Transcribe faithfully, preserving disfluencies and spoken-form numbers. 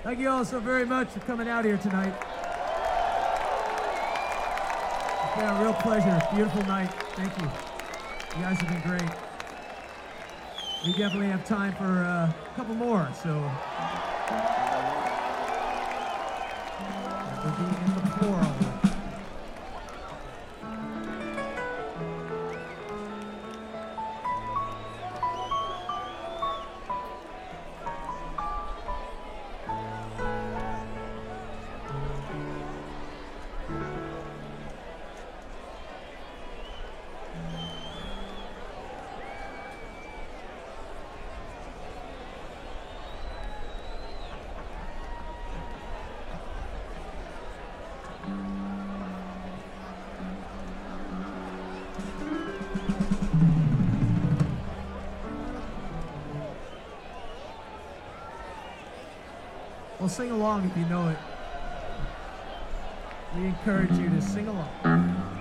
Thank you all so very much for coming out here tonight. It's been a real pleasure. Beautiful night. Thank you. You guys have been great. We definitely have time for uh, a couple more, so we'll be in the plural. Well, sing along if you know it. We encourage you to sing along.